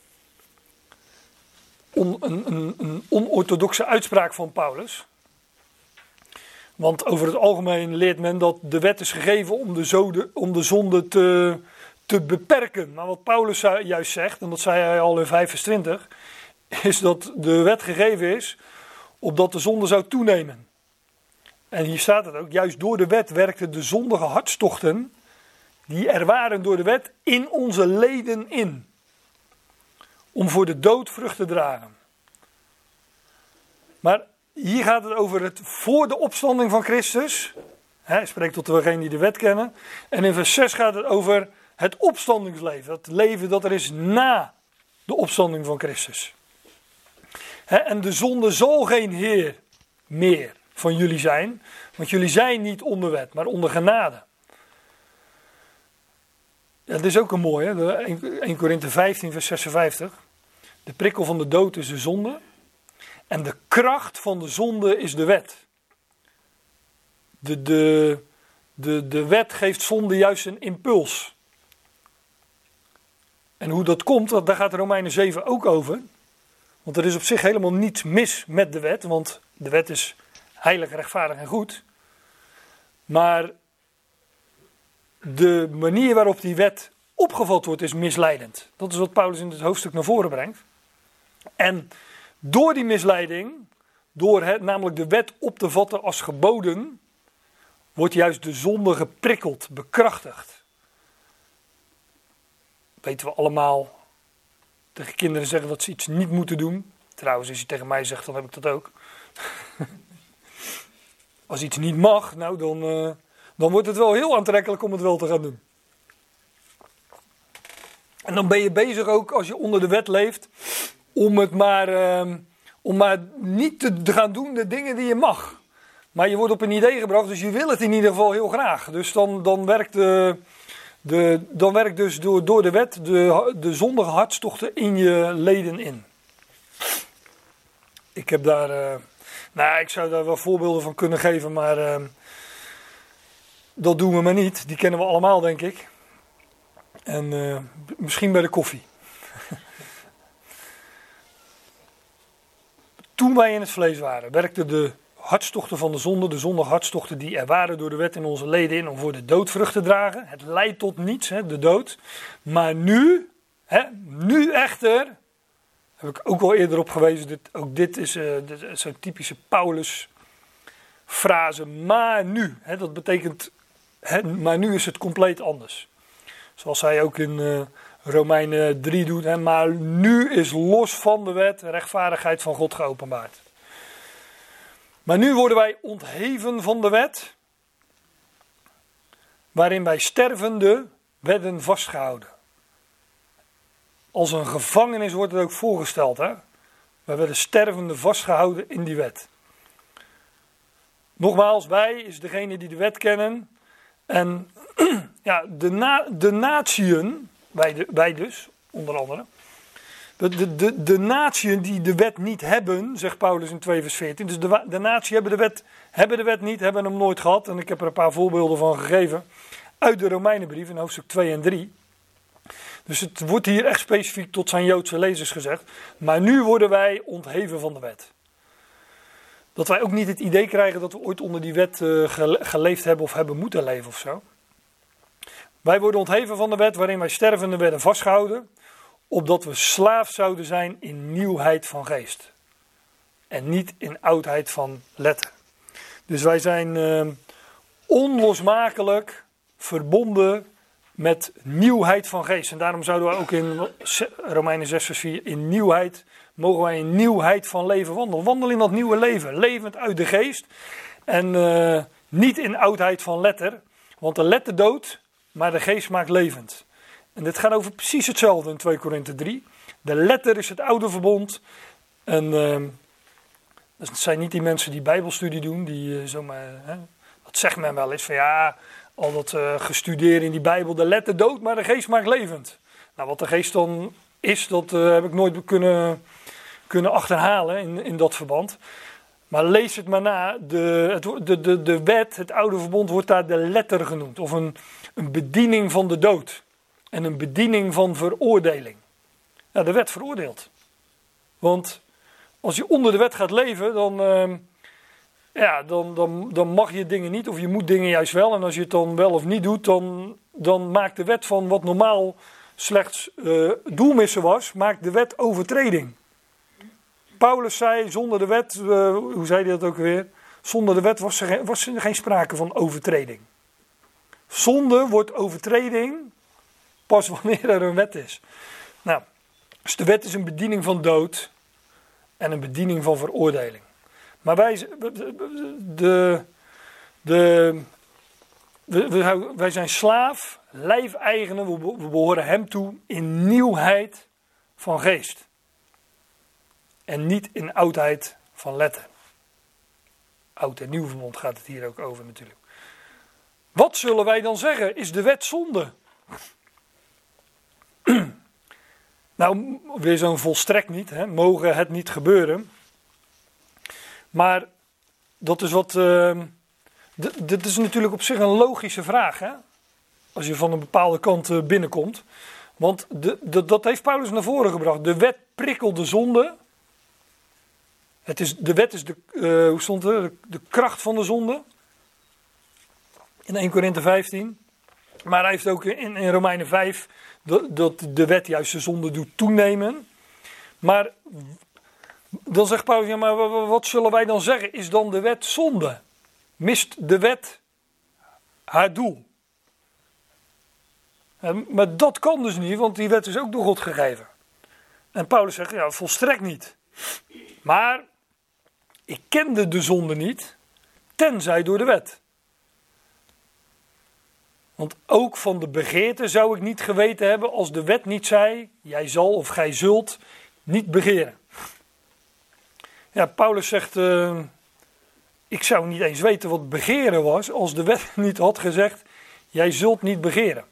On, een, een, een onorthodoxe uitspraak van Paulus. Want over het algemeen leert men dat de wet is gegeven om de, zode, om de zonde te, te beperken. Maar wat Paulus juist zegt, en dat zei hij al in vijf vers twintig, is dat de wet gegeven is opdat de zonde zou toenemen. En hier staat het ook, juist door de wet werkten de zondige hartstochten, die er waren door de wet, in onze leden in. Om voor de dood vrucht te dragen. Maar hier gaat het over het voor de opstanding van Christus. Hij spreekt tot degenen die de wet kennen. En in vers zes gaat het over het opstandingsleven. Het leven dat er is na de opstanding van Christus. He, en de zonde zal geen heer meer van jullie zijn. Want jullie zijn niet onder wet, maar onder genade. Ja, dat is ook een mooie. Eerste Korinthe vijftien vers zesenvijftig. De prikkel van de dood is de zonde. En de kracht van de zonde is de wet. De, de, de, de wet geeft zonde juist een impuls. En hoe dat komt, dat, daar gaat Romeinen zeven ook over. Want er is op zich helemaal niets mis met de wet. Want de wet is heilig, rechtvaardig en goed. Maar de manier waarop die wet opgevat wordt is misleidend. Dat is wat Paulus in het hoofdstuk naar voren brengt. En door die misleiding, door het, namelijk de wet op te vatten als geboden, wordt juist de zonde geprikkeld, bekrachtigd. Weten we allemaal, tegen kinderen zeggen dat ze iets niet moeten doen. Trouwens, als je tegen mij zegt, dan heb ik dat ook. Als iets niet mag, nou dan, uh, dan wordt het wel heel aantrekkelijk om het wel te gaan doen. En dan ben je bezig ook, als je onder de wet leeft, om het maar, uh, om maar niet te gaan doen de dingen die je mag. Maar je wordt op een idee gebracht, dus je wil het in ieder geval heel graag. Dus dan, dan werkt, de, de, dan werkt dus door, door de wet de, de zondige hartstochten in je leden in. Ik heb daar, uh, nou ik zou daar wel voorbeelden van kunnen geven, maar uh, dat doen we maar niet. Die kennen we allemaal, denk ik. En uh, misschien bij de koffie. Toen wij in het vlees waren, werkten de hartstochten van de zonde, de zondige hartstochten die er waren door de wet in onze leden in om voor de dood vrucht te dragen. Het leidt tot niets, hè, de dood. Maar nu, hè, nu echter, heb ik ook al eerder op gewezen, dit, ook dit is, uh, dit is zo'n typische Paulus frase, maar nu. Hè, dat betekent, hè, maar nu is het compleet anders. Zoals hij ook in uh, Romeinen drie doet, hè, maar nu is los van de wet de rechtvaardigheid van God geopenbaard. Maar nu worden wij ontheven van de wet, waarin wij stervende werden vastgehouden. Als een gevangenis wordt het ook voorgesteld. Hè? Wij werden stervende vastgehouden in die wet. Nogmaals, wij is degene die de wet kennen. En ja, de, na, de natieën, wij, de, wij dus, onder andere. De, de, de, de natieën die de wet niet hebben, zegt Paulus in twee vers veertien. Dus de, de natie hebben de, wet, hebben de wet niet, hebben hem nooit gehad. En ik heb er een paar voorbeelden van gegeven. Uit de Romeinenbrief in hoofdstuk twee en drie. Dus het wordt hier echt specifiek tot zijn Joodse lezers gezegd. Maar nu worden wij ontheven van de wet. Dat wij ook niet het idee krijgen dat we ooit onder die wet uh, geleefd hebben of hebben moeten leven of zo. Wij worden ontheven van de wet waarin wij stervende werden vastgehouden. Opdat we slaaf zouden zijn in nieuwheid van geest. En niet in oudheid van letter. Dus wij zijn uh, onlosmakelijk verbonden met nieuwheid van geest. En daarom zouden we ook in Romeinen zes vers vier in nieuwheid, mogen wij in nieuwheid van leven wandelen. Wandel in dat nieuwe leven, levend uit de geest. En uh, niet in oudheid van letter. Want de letter doodt, maar de geest maakt levend. En dit gaat over precies hetzelfde in twee Korinthe drie. De letter is het oude verbond. En uh, dat zijn niet die mensen die bijbelstudie doen. Die, uh, zomaar, hè, dat zegt men wel eens van ja, al dat uh, gestudeerd in die bijbel. De letter doodt, maar de geest maakt levend. Nou, wat de geest dan is, dat uh, heb ik nooit kunnen, kunnen achterhalen in, in dat verband. Maar lees het maar na. De, het, de, de, de wet, het oude verbond, wordt daar de letter genoemd. Of een, een bediening van de dood. En een bediening van veroordeling. Ja, de wet veroordeelt. Want als je onder de wet gaat leven, dan, uh, ja, dan, dan, dan mag je dingen niet. Of je moet dingen juist wel. En als je het dan wel of niet doet, dan, dan maakt de wet van wat normaal slechts uh, doelmissen was, maakt de wet overtreding. Paulus zei, zonder de wet, uh, hoe zei hij dat ook weer? Zonder de wet was er, geen, was er geen sprake van overtreding. Zonde wordt overtreding pas wanneer er een wet is. Nou, dus de wet is een bediening van dood en een bediening van veroordeling. Maar wij, de, de, de, wij zijn slaaf, lijfeigenen, we, we behoren hem toe in nieuwheid van geest. En niet in oudheid van letter. Oud en nieuw verbond gaat het hier ook over natuurlijk. Wat zullen wij dan zeggen? Is de wet zonde? Nou, weer zo'n volstrekt niet. Hè? Mogen het niet gebeuren. Maar dat is wat... Uh, d- dit is natuurlijk op zich een logische vraag. Hè? Als je van een bepaalde kant uh, binnenkomt. Want de, de, dat heeft Paulus naar voren gebracht. De wet prikkelt de zonde. Het is, de wet is de, uh, hoe stond het? De, de kracht van de zonde. In Eerste Korinthe vijftien. Maar hij heeft ook in, in Romeinen vijf dat, dat de wet juist de zonde doet toenemen. Maar dan zegt Paulus, ja, maar wat zullen wij dan zeggen? Is dan de wet zonde? Mist de wet haar doel? En, maar dat kan dus niet, want die wet is ook door God gegeven. En Paulus zegt, ja, volstrekt niet. Maar ik kende de zonde niet, tenzij door de wet. Want ook van de begeerte zou ik niet geweten hebben als de wet niet zei, jij zal of gij zult niet begeren. Ja, Paulus zegt, uh, ik zou niet eens weten wat begeren was als de wet niet had gezegd, jij zult niet begeren.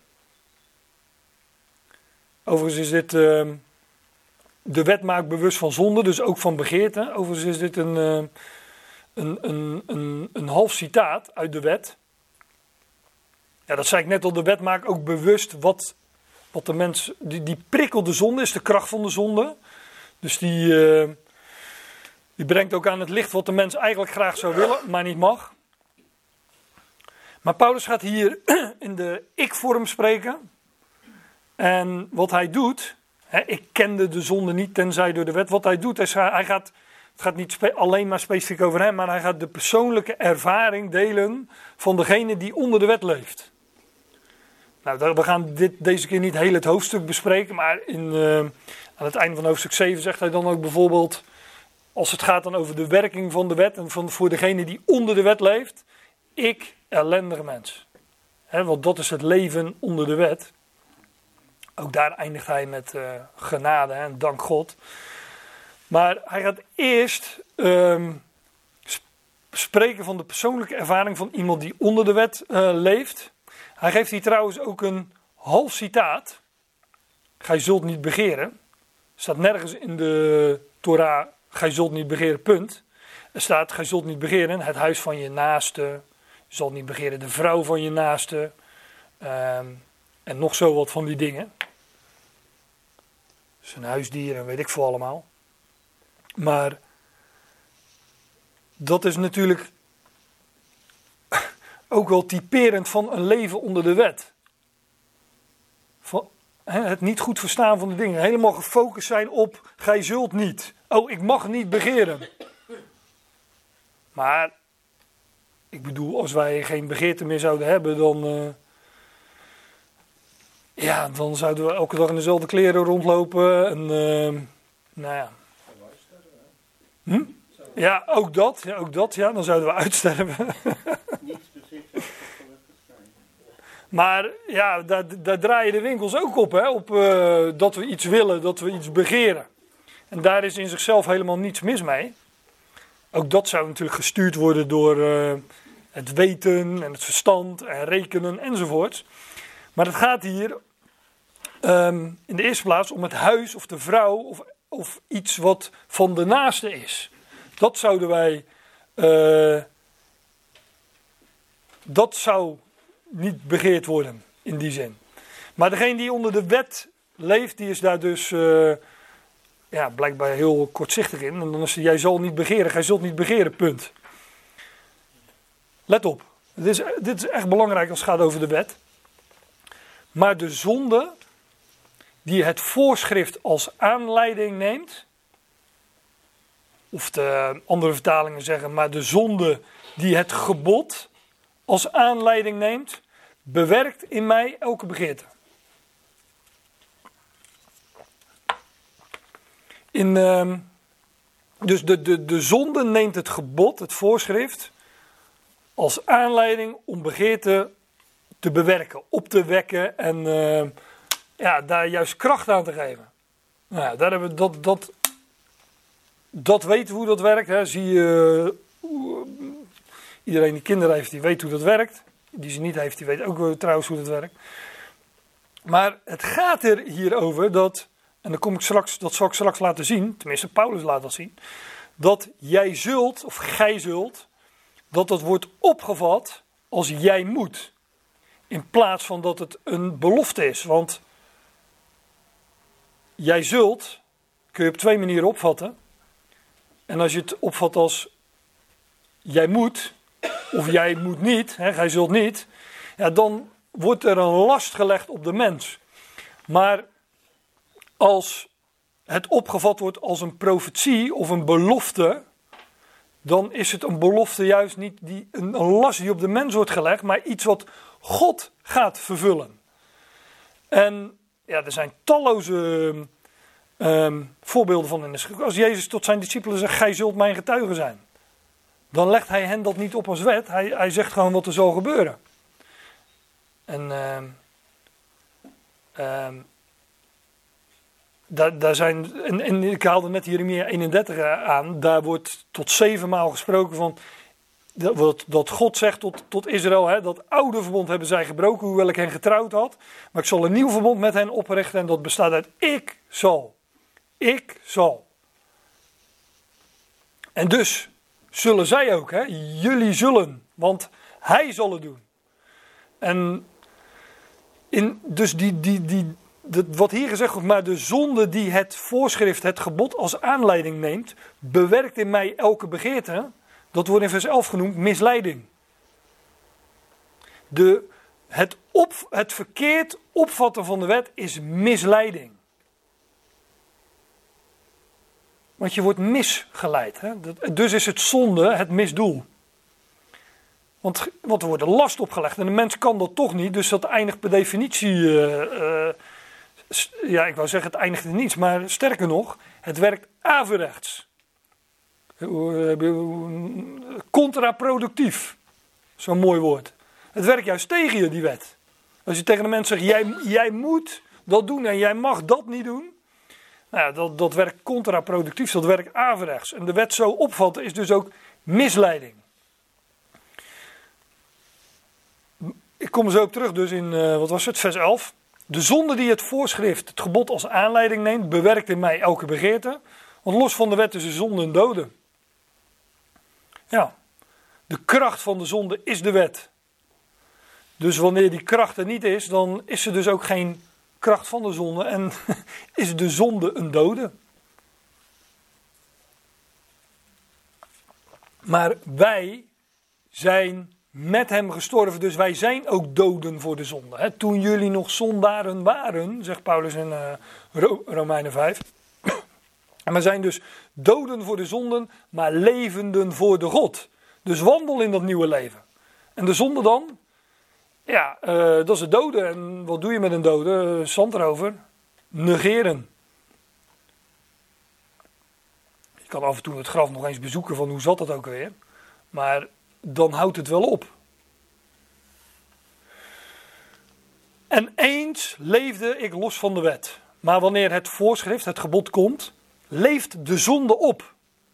Overigens is dit, uh, de wet maakt bewust van zonde, dus ook van begeerte. Overigens is dit een, uh, een, een, een, een half citaat uit de wet. Ja, dat zei ik net al, de wet maakt ook bewust wat, wat de mens, die, die prikkelt de zonde, is de kracht van de zonde. Dus die, uh, die brengt ook aan het licht wat de mens eigenlijk graag zou willen, maar niet mag. Maar Paulus gaat hier in de ik-vorm spreken. En wat hij doet, hè, ik kende de zonde niet tenzij door de wet. Wat hij doet is, hij gaat, het gaat niet spe, alleen maar specifiek over hem, maar hij gaat de persoonlijke ervaring delen van degene die onder de wet leeft. Nou, we gaan dit, deze keer niet heel het hoofdstuk bespreken, maar in, uh, aan het einde van hoofdstuk zeven zegt hij dan ook bijvoorbeeld, als het gaat dan over de werking van de wet en van, voor degene die onder de wet leeft, ik, ellendige mens. He, want dat is het leven onder de wet. Ook daar eindigt hij met uh, genade en dank God. Maar hij gaat eerst um, sp- spreken van de persoonlijke ervaring van iemand die onder de wet uh, leeft. Hij geeft hier trouwens ook een half citaat. Gij zult niet begeren. Er staat nergens in de Torah, gij zult niet begeren, punt. Er staat, gij zult niet begeren het huis van je naaste. Je zal niet begeren de vrouw van je naaste. Um, en nog zo wat van die dingen. Zijn huisdier en weet ik veel allemaal. Maar dat is natuurlijk ook wel typerend van een leven onder de wet. Van, hè, het niet goed verstaan van de dingen. Helemaal gefocust zijn op, gij zult niet. Oh, ik mag niet begeren. Maar, ik bedoel, als wij geen begeerte meer zouden hebben, dan... Uh, ja, dan zouden we elke dag in dezelfde kleren rondlopen. En, uh, nou ja. Hm? Ja, ook dat. Ja, ook dat. Ja, dan zouden we uitsterven. Maar ja, daar, daar draaien de winkels ook op. Hè? Op uh, dat we iets willen, dat we iets begeren. En daar is in zichzelf helemaal niets mis mee. Ook dat zou natuurlijk gestuurd worden door uh, het weten en het verstand en rekenen enzovoort. Maar het gaat hier um, in de eerste plaats om het huis of de vrouw of, of iets wat van de naaste is. Dat zouden wij, uh, dat zou niet begeerd worden in die zin. Maar degene die onder de wet leeft, die is daar dus uh, ja, blijkbaar heel kortzichtig in. En dan is het, jij zal niet begeren, gij zult niet begeren, punt. Let op, dit is, dit is echt belangrijk als het gaat over de wet. Maar de zonde die het voorschrift als aanleiding neemt, Of de andere vertalingen zeggen, maar de zonde die het gebod als aanleiding neemt, bewerkt in mij elke begeerte. In, uh, dus de, de, de zonde neemt het gebod, het voorschrift, als aanleiding om begeerte te bewerken, op te wekken en uh, ja, daar juist kracht aan te geven. Nou ja, daar hebben we dat, dat, dat weten we hoe dat werkt. Hè. Zie je, uh, iedereen die kinderen heeft, die weet hoe dat werkt. Die ze niet heeft, die weet ook uh, trouwens hoe dat werkt. Maar het gaat er hier over dat, en dan kom ik straks, dat zal ik straks laten zien, tenminste Paulus laat dat zien, dat jij zult, of gij zult, dat dat wordt opgevat als jij moet. In plaats van dat het een belofte is. Want jij zult, kun je op twee manieren opvatten. En als je het opvat als jij moet, of jij moet niet, hè, gij zult niet, ja, dan wordt er een last gelegd op de mens. Maar als het opgevat wordt als een profetie of een belofte, dan is het een belofte juist niet die, een, een last die op de mens wordt gelegd, maar iets wat God gaat vervullen. En ja, er zijn talloze um, voorbeelden van in de schrift. Als Jezus tot zijn discipelen zegt, gij zult mijn getuigen zijn, dan legt hij hen dat niet op als wet. Hij, hij zegt gewoon wat er zal gebeuren. En um, um, Daar, daar zijn, en, en ik haalde net Jeremia eenendertig aan, daar wordt tot zevenmaal gesproken van, dat, dat God zegt tot, tot Israël, hè, dat oude verbond hebben zij gebroken, hoewel ik hen getrouwd had, maar ik zal een nieuw verbond met hen oprichten en dat bestaat uit ik zal, ik zal. En dus zullen zij ook, hè, jullie zullen, want hij zal het doen. En in, dus die, die, die De, wat hier gezegd wordt, maar de zonde die het voorschrift, het gebod als aanleiding neemt, bewerkt in mij elke begeerte. Dat wordt in vers elf genoemd misleiding. De, het, op, het verkeerd opvatten van de wet is misleiding. Want je wordt misgeleid. Hè? Dus is het zonde het misdoel. Want, want er wordt een last opgelegd en de mens kan dat toch niet, dus dat eindigt per definitie... Uh, uh, Ja, ik wou zeggen, het eindigt in niets, maar sterker nog, het werkt averechts. Contraproductief. Zo'n mooi woord. Het werkt juist tegen je, die wet. Als je tegen de mensen zegt, jij, jij moet dat doen en jij mag dat niet doen. Nou ja, dat, dat werkt contraproductief, dat werkt averechts. En de wet zo opvatten is dus ook misleiding. Ik kom er zo op terug dus in, uh, wat was het, vers elf. De zonde die het voorschrift, het gebod als aanleiding neemt, bewerkt in mij elke begeerte. Want los van de wet is de zonde een dode. Ja, de kracht van de zonde is de wet. Dus wanneer die kracht er niet is, dan is er dus ook geen kracht van de zonde en is de zonde een dode. Maar wij zijn met hem gestorven, dus wij zijn ook doden voor de zonde. He, toen jullie nog zondaren waren, zegt Paulus in uh, Romeinen vijf. En wij zijn dus doden voor de zonden, maar levenden voor de God. Dus wandel in dat nieuwe leven. En de zonde dan? Ja, uh, dat is het dode. En wat doe je met een dode? Uh, zand erover. Negeren. Je kan af en toe het graf nog eens bezoeken van hoe zat dat ook weer. Maar dan houdt het wel op. En eens leefde ik los van de wet. Maar wanneer het voorschrift, het gebod komt, leeft de zonde op.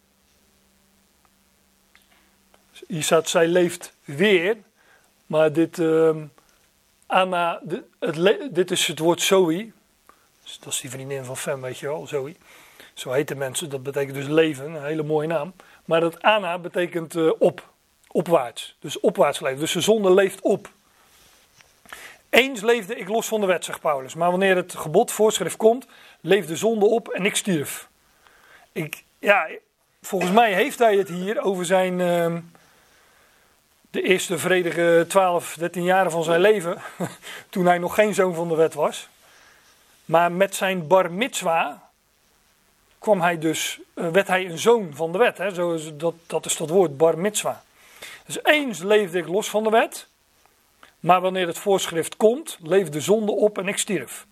Hier staat, zij leeft weer. Maar dit, uh, Anna, dit, het le- dit is het woord Zoe. Dat is die vriendin van Fem, weet je wel, Zoe. Zo heten mensen, dat betekent dus leven, een hele mooie naam. Maar dat Anna betekent uh, op. Opwaarts, dus opwaarts leven. Dus de zonde leeft op. Eens leefde ik los van de wet, zegt Paulus. Maar wanneer het gebod, voorschrift komt, leeft de zonde op en ik stierf. Ik, ja, volgens mij heeft hij het hier over zijn, uh, de eerste vredige twaalf, dertien jaren van zijn leven. Toen hij nog geen zoon van de wet was. Maar met zijn bar mitzwa kwam hij dus, uh, werd hij een zoon van de wet. Hè? Zo is dat, dat is dat woord bar mitzwa. Dus eens leefde ik los van de wet. Maar wanneer het voorschrift komt, leeft de zonde op en ik stierf.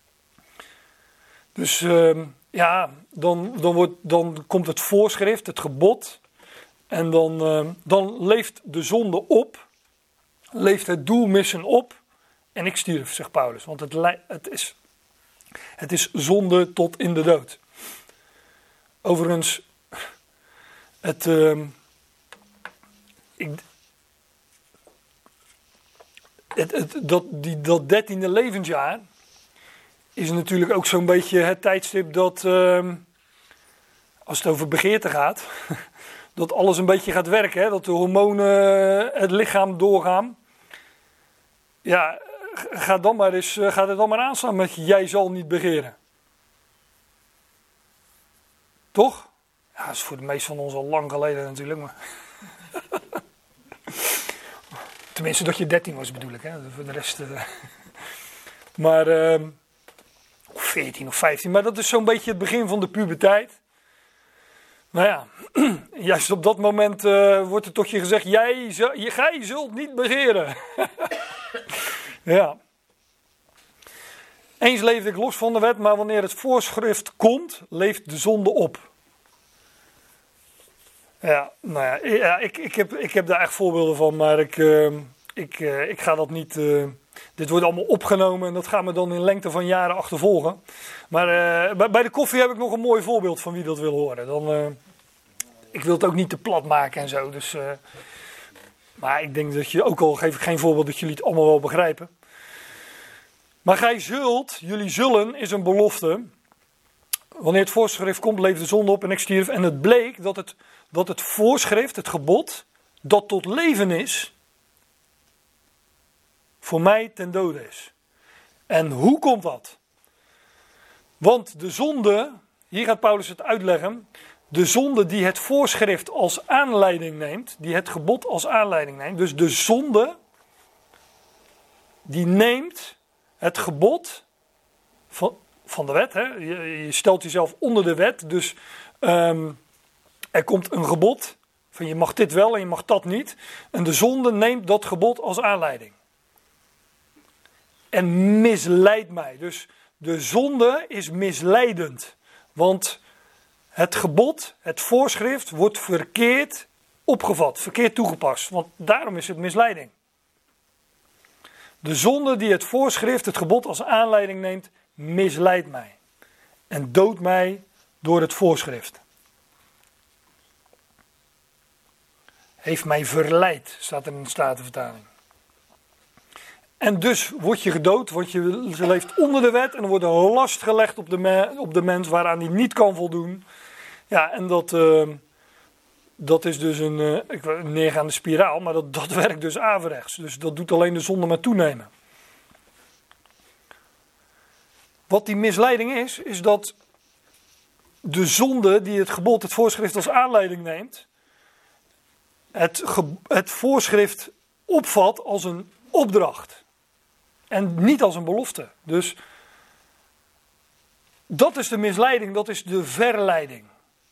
Dus uh, ja, dan, dan, wordt, dan komt het voorschrift, het gebod. En dan, uh, dan leeft de zonde op. Leeft het doel missen op. En ik stierf, zegt Paulus. Want het, het, is, het is zonde tot in de dood. Overigens, het, uh, ik, het, het, dat, die, dat dertiende levensjaar is natuurlijk ook zo'n beetje het tijdstip dat, uh, als het over begeerte gaat, dat alles een beetje gaat werken. Hè? Dat de hormonen het lichaam doorgaan. Ja, ga, dan maar eens, ga er dan maar aan staan met jij zal niet begeren. Toch? Ja, dat is voor de meesten van ons al lang geleden natuurlijk. Maar tenminste dat je dertien was bedoel ik. Hè? Voor de rest... Uh... maar... Uh... Of veertien of vijftien. Maar dat is zo'n beetje het begin van de puberteit. Nou ja, juist op dat moment uh, wordt er tot je gezegd, jij, jij zult niet begeren. Ja. Eens leefde ik los van de wet, maar wanneer het voorschrift komt, leeft de zonde op. Ja, nou ja, ja ik, ik, heb, ik heb daar echt voorbeelden van, maar ik, uh, ik, uh, ik ga dat niet... Uh, dit wordt allemaal opgenomen en dat gaat me dan in lengte van jaren achtervolgen. Maar uh, bij, bij de koffie heb ik nog een mooi voorbeeld van wie dat wil horen. Dan, uh, ik wil het ook niet te plat maken en zo. Dus, uh, maar ik denk dat je, ook al geef ik geen voorbeeld, dat jullie het allemaal wel begrijpen. Maar gij zult, jullie zullen, is een belofte. Wanneer het voorschrift komt, leeft de zonde op en ik stierf. En het bleek dat het, dat het voorschrift, het gebod, dat tot leven is, voor mij ten dode is. En hoe komt dat? Want de zonde, hier gaat Paulus het uitleggen, de zonde die het voorschrift als aanleiding neemt, die het gebod als aanleiding neemt, dus de zonde die neemt het gebod van, van de wet, hè? Je, je stelt jezelf onder de wet, dus um, er komt een gebod van je mag dit wel en je mag dat niet, en de zonde neemt dat gebod als aanleiding. En misleidt mij. Dus de zonde is misleidend. Want het gebod, het voorschrift, wordt verkeerd opgevat. Verkeerd toegepast. Want daarom is het misleiding. De zonde die het voorschrift, het gebod als aanleiding neemt, misleidt mij. En doodt mij door het voorschrift. Heeft mij verleid, staat er in de Statenvertaling. En dus word je gedood, want je leeft onder de wet en er wordt een last gelegd op de, me, op de mens waaraan hij niet kan voldoen. Ja, en dat, uh, dat is dus een, uh, ik, een neergaande spiraal, maar dat, dat werkt dus averechts. Dus dat doet alleen de zonde maar toenemen. Wat die misleiding is, is dat de zonde die het gebod, het voorschrift als aanleiding neemt, het, ge, het voorschrift opvat als een opdracht. En niet als een belofte. Dus dat is de misleiding, dat is de verleiding.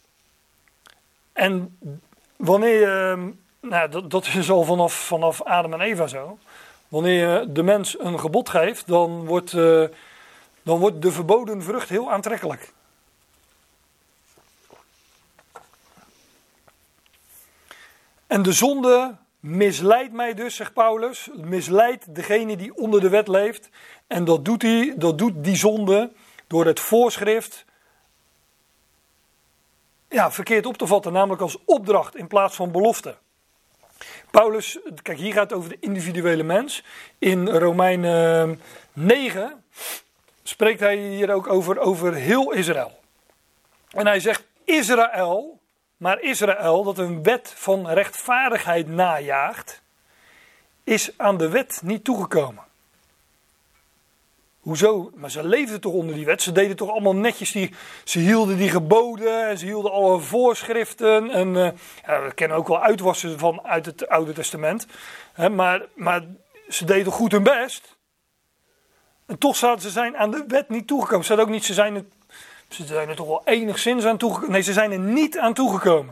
En wanneer je, nou dat, dat is al vanaf, vanaf Adam en Eva zo. Wanneer je de mens een gebod geeft, dan wordt, uh, dan wordt de verboden vrucht heel aantrekkelijk. En de zonde misleidt mij dus, zegt Paulus, misleidt degene die onder de wet leeft. En dat doet, hij, dat doet die zonde door het voorschrift ja, verkeerd op te vatten, namelijk als opdracht in plaats van belofte. Paulus, kijk hier gaat het over de individuele mens. In Romeinen negen spreekt hij hier ook over, over heel Israël. En hij zegt Israël... Maar Israël, dat een wet van rechtvaardigheid najaagt, is aan de wet niet toegekomen. Hoezo? Maar ze leefden toch onder die wet. Ze deden toch allemaal netjes, die, ze hielden die geboden en ze hielden alle voorschriften. En uh, ja, we kennen ook wel uitwassen van uit het Oude Testament. Hè, maar, maar ze deden goed hun best. En toch zaten ze zijn aan de wet niet toegekomen. Ze zaten ook niet, ze zijn het, Ze zijn er toch wel enigszins aan toegekomen. Nee, ze zijn er niet aan toegekomen.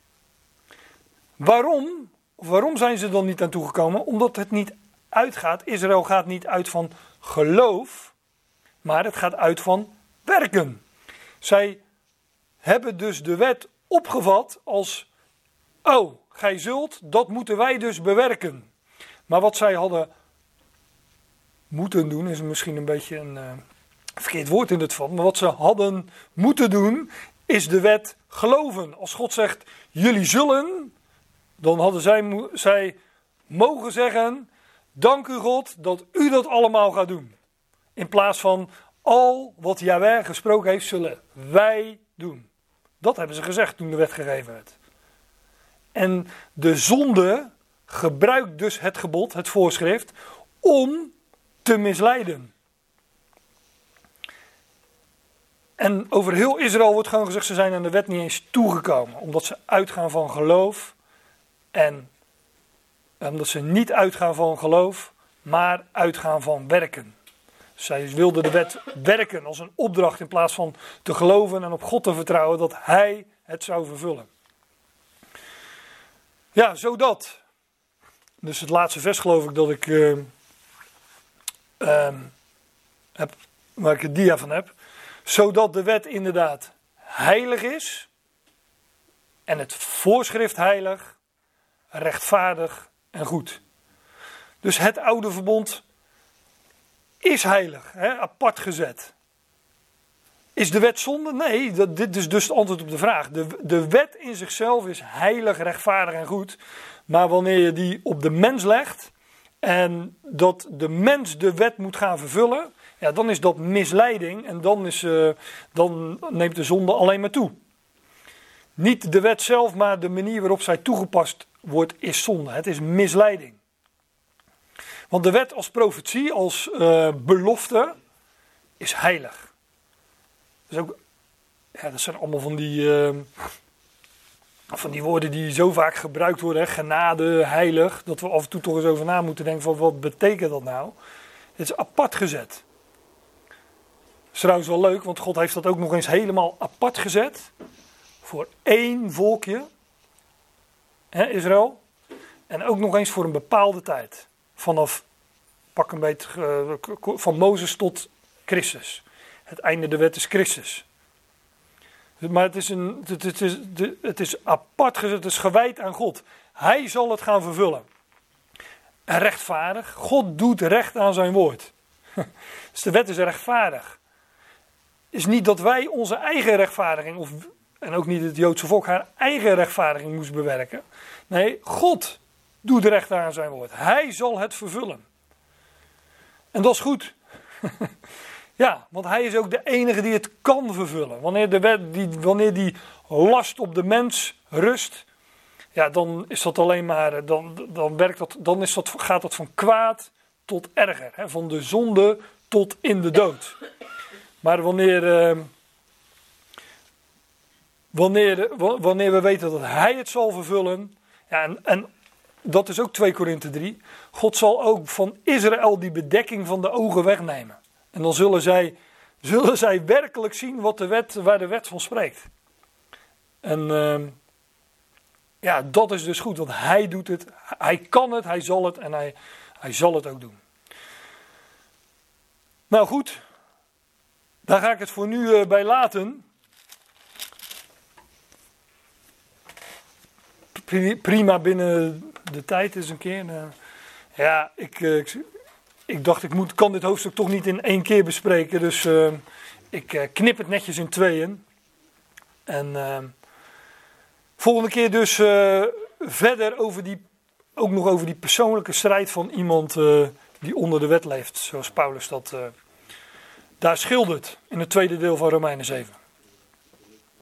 Waarom? Of waarom zijn ze dan niet aan toegekomen? Omdat het niet uitgaat. Israël gaat niet uit van geloof, maar het gaat uit van werken. Zij hebben dus de wet opgevat als, oh, gij zult, dat moeten wij dus bewerken. Maar wat zij hadden moeten doen, is misschien een beetje een uh, verkeerd woord in dit geval, maar wat ze hadden moeten doen, is de wet geloven. Als God zegt, jullie zullen, dan hadden zij, zij mogen zeggen, dank u God dat u dat allemaal gaat doen. In plaats van, al wat Jahweh gesproken heeft, zullen wij doen. Dat hebben ze gezegd toen de wet gegeven werd. En de zonde gebruikt dus het gebod, het voorschrift, om te misleiden. En over heel Israël wordt gewoon gezegd, ze zijn aan de wet niet eens toegekomen. Omdat ze uitgaan van geloof. En omdat ze niet uitgaan van geloof, maar uitgaan van werken. Zij wilden de wet werken als een opdracht in plaats van te geloven en op God te vertrouwen dat Hij het zou vervullen. Ja, zodat. Dus het laatste vers geloof ik dat ik uh, uh, heb, waar ik het dia van heb. Zodat de wet inderdaad heilig is en het voorschrift heilig, rechtvaardig en goed. Dus het oude verbond is heilig, hè, apart gezet. Is de wet zonde? Nee, dat, dit is dus het antwoord op de vraag. De, de wet in zichzelf is heilig, rechtvaardig en goed. Maar wanneer je die op de mens legt en dat de mens de wet moet gaan vervullen, ja, dan is dat misleiding en dan, is, uh, dan neemt de zonde alleen maar toe. Niet de wet zelf, maar de manier waarop zij toegepast wordt is zonde. Het is misleiding. Want de wet als profetie, als uh, belofte, is heilig. Dus ook, ja, dat zijn allemaal van die, uh, van die woorden die zo vaak gebruikt worden. Hè? Genade, heilig. Dat we af en toe toch eens over na moeten denken van wat betekent dat nou? Het is apart gezet. Dat is trouwens wel leuk, want God heeft dat ook nog eens helemaal apart gezet. Voor één volkje. Hè, Israël. En ook nog eens voor een bepaalde tijd. Vanaf, pak een beetje, uh, van Mozes tot Christus. Het einde der wet is Christus. Maar het is, een, het, het, is, het is apart gezet, het is gewijd aan God. Hij zal het gaan vervullen. En rechtvaardig, God doet recht aan zijn woord. Dus de wet is rechtvaardig. Het is niet dat wij onze eigen rechtvaardiging, of, en ook niet het Joodse volk, haar eigen rechtvaardiging moest bewerken. Nee, God doet recht aan zijn woord. Hij zal het vervullen. En dat is goed. Ja, want hij is ook de enige die het kan vervullen. Wanneer, de wet, die, wanneer die last op de mens rust, ja, dan is dat alleen maar, dan, dan, werkt dat, dan is dat, gaat dat van kwaad tot erger. Hè, van de zonde tot in de dood. Maar wanneer, uh, wanneer, wanneer we weten dat hij het zal vervullen, ja, en, en dat is ook twee Korinthe drie, God zal ook van Israël die bedekking van de ogen wegnemen. En dan zullen zij, zullen zij werkelijk zien wat de wet, waar de wet van spreekt. En uh, ja, dat is dus goed, want hij doet het, hij kan het, hij zal het en hij, hij zal het ook doen. Nou goed, daar ga ik het voor nu uh, bij laten. Prima binnen de tijd is een keer. Uh, ja, ik... Uh, ik Ik dacht, ik moet, kan dit hoofdstuk toch niet in één keer bespreken. Dus uh, ik uh, knip het netjes in tweeën. En uh, volgende keer dus uh, verder over die, ook nog over die persoonlijke strijd van iemand uh, die onder de wet leeft. Zoals Paulus dat uh, daar schildert in het tweede deel van Romeinen zeven.